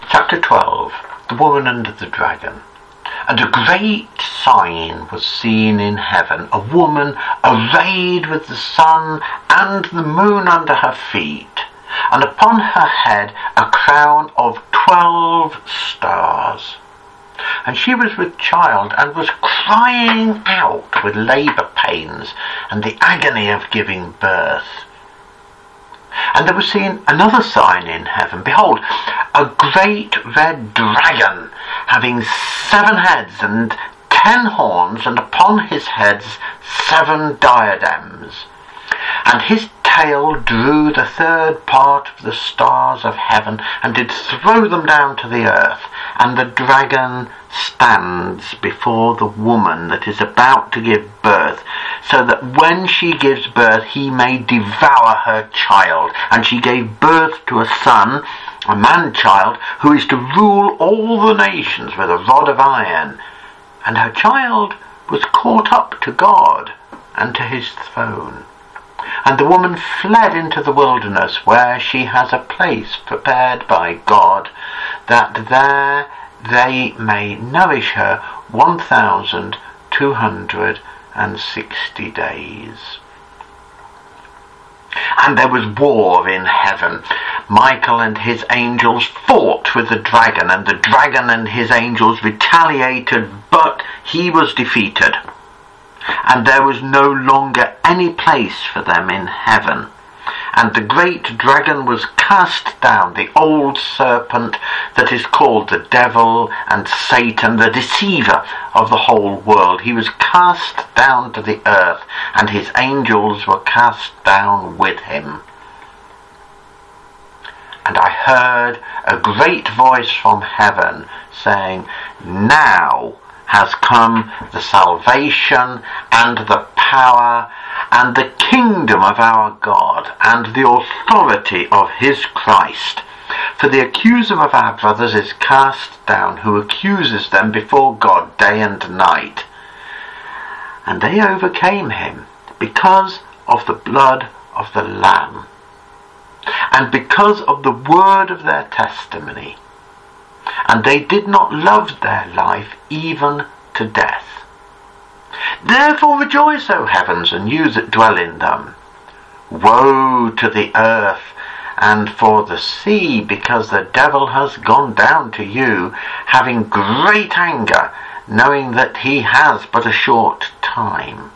Chapter 12. The Woman and the Dragon. And a great sign was seen in heaven, a woman arrayed with the sun and the moon under her feet, and upon her head a crown of 12 stars. And she was with child, and was crying out with labour pains, and the agony of giving birth. And there was seen another sign in heaven. Behold, a great red dragon, having 7 heads and 10 horns, and upon his heads 7 diadems. And his tail drew the 3rd part of the stars of heaven, and did throw them down to the earth. And the dragon stands before the woman that is about to give birth, so that when she gives birth he may devour her child. And she gave birth to a son, a man-child, who is to rule all the nations with a rod of iron. And her child was caught up to God and to his throne. And the woman fled into the wilderness, where she has a place prepared by God, that there they may nourish her 1,260 days. And there was war in heaven. Michael and his angels fought with the dragon, and the dragon and his angels retaliated, but he was defeated. And there was no longer any place for them in heaven. And the great dragon was cast down, the old serpent that is called the devil and Satan, the deceiver of the whole world. He was cast down to the earth, and his angels were cast down with him. And I heard a great voice from heaven saying, Now has come the salvation and the power and the kingdom of our God and the authority of his Christ. For the accuser of our brothers is cast down, who accuses them before God day and night. And they overcame him because of the blood of the Lamb, and because of the word of their testimony. And they did not love their life even to death. Therefore rejoice, O heavens, and you that dwell in them. Woe to the earth and for the sea, because the devil has gone down to you, having great anger, knowing that he has but a short time.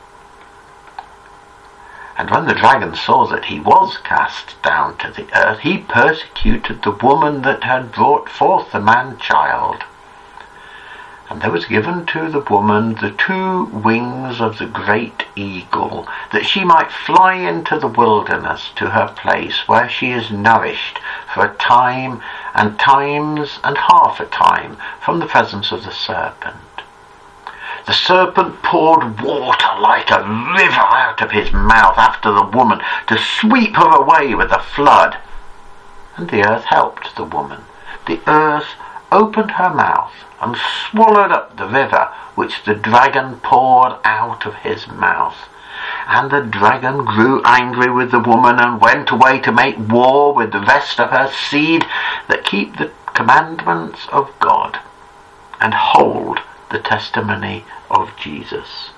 And when the dragon saw that he was cast down to the earth, he persecuted the woman that had brought forth the man-child. And there was given to the woman the 2 wings of the great eagle, that she might fly into the wilderness to her place, where she is nourished for a time and times and half a time from the presence of the serpent. The serpent poured water like a river out of his mouth after the woman, to sweep her away with a flood. And the earth helped the woman. The earth opened her mouth and swallowed up the river which the dragon poured out of his mouth. And the dragon grew angry with the woman, and went away to make war with the rest of her seed that keep the commandments of God and hold the testimony of Jesus.